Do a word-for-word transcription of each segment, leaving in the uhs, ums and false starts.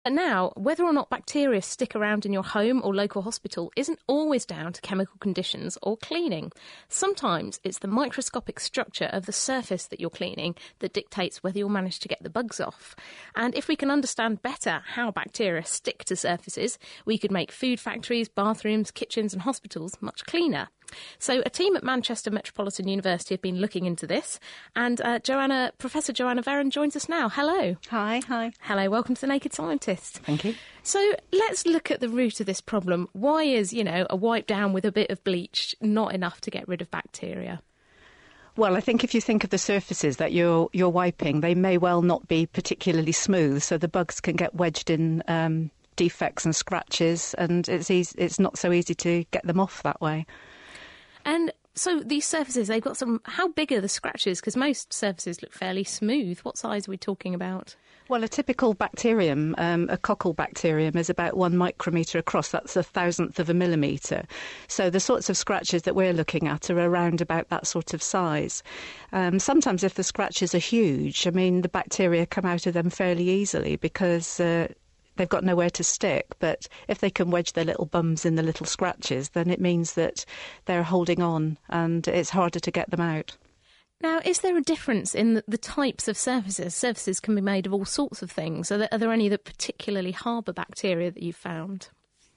And now, whether or not bacteria stick around in your home or local hospital isn't always down to chemical conditions or cleaning. Sometimes it's the microscopic structure of the surface that you're cleaning that dictates whether you'll manage to get the bugs off. And if we can understand better how bacteria stick to surfaces, we could make food factories, bathrooms, kitchens and hospitals much cleaner. So a team at Manchester Metropolitan University have been looking into this, and uh, Joanna, Professor Joanna Verren joins us now. Hello. Hi, hi. Hello, welcome to The Naked Scientist. Thank you. So let's look at the root of this problem. Why is, you know, a wipe down with a bit of bleach not enough to get rid of bacteria? Well, I think if you think of the surfaces that you're you're wiping, they may well not be particularly smooth, so the bugs can get wedged in um, defects and scratches, and it's easy, it's not so easy to get them off that way. And so these surfaces, they've got some... How big are the scratches? Because most surfaces look fairly smooth. What size are we talking about? Well, a typical bacterium, um, a cockle bacterium, is about one micrometre across. That's a thousandth of a millimetre. So the sorts of scratches that we're looking at are around about that sort of size. Um, sometimes if the scratches are huge, I mean, the bacteria come out of them fairly easily because... Uh, They've got nowhere to stick, but if they can wedge their little bums in the little scratches, then it means that they're holding on and it's harder to get them out. Now, is there a difference in the, the types of surfaces? Surfaces can be made of all sorts of things. Are there, are there any that particularly harbour bacteria that you've found?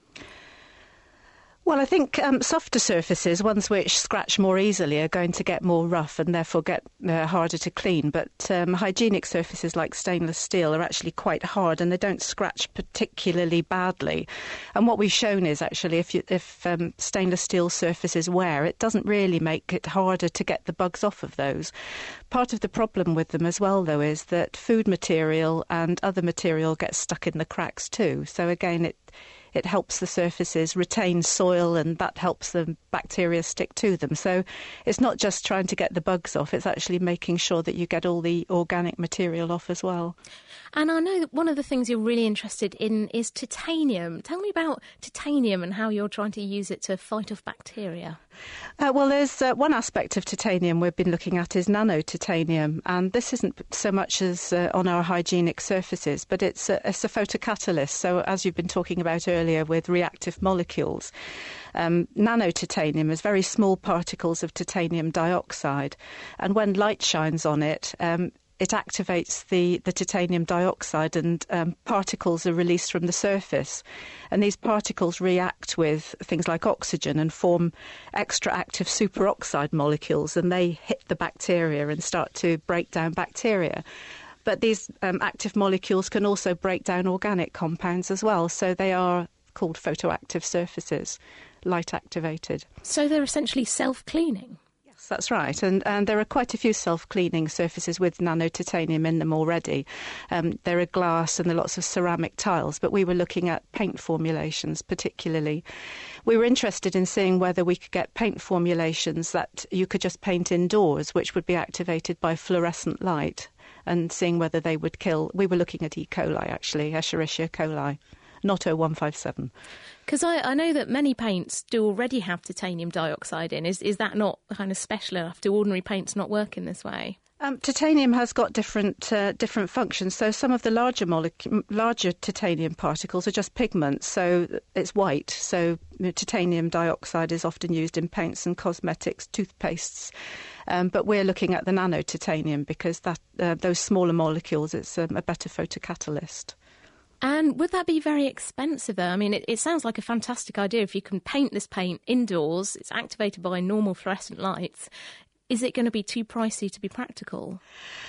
Well, I think um, softer surfaces, ones which scratch more easily, are going to get more rough and therefore get uh, harder to clean. But um, hygienic surfaces like stainless steel are actually quite hard and they don't scratch particularly badly. And what we've shown is actually if, you, if um, stainless steel surfaces wear, it doesn't really make it harder to get the bugs off of those. Part of the problem with them as well, though, is that food material and other material gets stuck in the cracks too. So again, it It helps the surfaces retain soil and that helps the bacteria stick to them. So it's not just trying to get the bugs off, it's actually making sure that you get all the organic material off as well. And I know that one of the things you're really interested in is titanium. Tell me about titanium and how you're trying to use it to fight off bacteria. Uh, well, there's uh, one aspect of titanium we've been looking at is nanotitanium, and this isn't so much as uh, on our hygienic surfaces, but it's a, it's a photocatalyst. So as you've been talking about earlier with reactive molecules, um, nanotitanium is very small particles of titanium dioxide, and when light shines on it, um, it activates the, the titanium dioxide and um, particles are released from the surface. And these particles react with things like oxygen and form extra active superoxide molecules, and they hit the bacteria and start to break down bacteria. But these um, active molecules can also break down organic compounds as well, so they are called photoactive surfaces, light activated. So they're essentially self-cleaning? That's right, and, and there are quite a few self-cleaning surfaces with nanotitanium in them already. Um, there are glass and there are lots of ceramic tiles, but we were looking at paint formulations particularly. We were interested in seeing whether we could get paint formulations that you could just paint indoors, which would be activated by fluorescent light, and seeing whether they would kill. We were looking at E. coli, actually, Escherichia coli. Not O one five seven. Because I, I know that many paints do already have titanium dioxide in. Is is that not kind of special enough? Do ordinary paints not work in this way? Um, titanium has got different uh, different functions. So some of the larger molecu- larger titanium particles are just pigments, so it's white. So you know, titanium dioxide is often used in paints and cosmetics, toothpastes. Um, but we're looking at the nanotitanium because that uh, those smaller molecules, it's um, a better photocatalyst. And would that be very expensive, though? I mean, it, it sounds like a fantastic idea. If you can paint this paint indoors, it's activated by normal fluorescent lights. Is it going to be too pricey to be practical?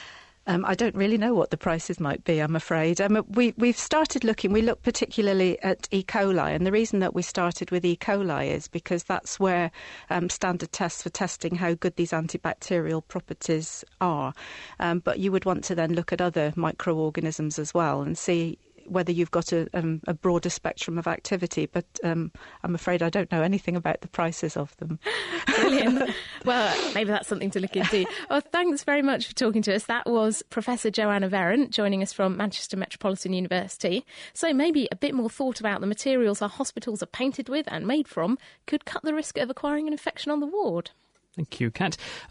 Um, I don't really know what the prices might be, I'm afraid. Um, we, we've started looking, we look particularly at E. coli, and the reason that we started with E. coli is because that's where um, standard tests for testing how good these antibacterial properties are. Um, but you would want to then look at other microorganisms as well and see whether you've got a, um, a broader spectrum of activity, but um, I'm afraid I don't know anything about the prices of them. Brilliant. Well, maybe that's something to look into. Well, thanks very much for talking to us. That was Professor Joanna Verren joining us from Manchester Metropolitan University. So maybe a bit more thought about the materials our hospitals are painted with and made from could cut the risk of acquiring an infection on the ward. Thank you, Kat.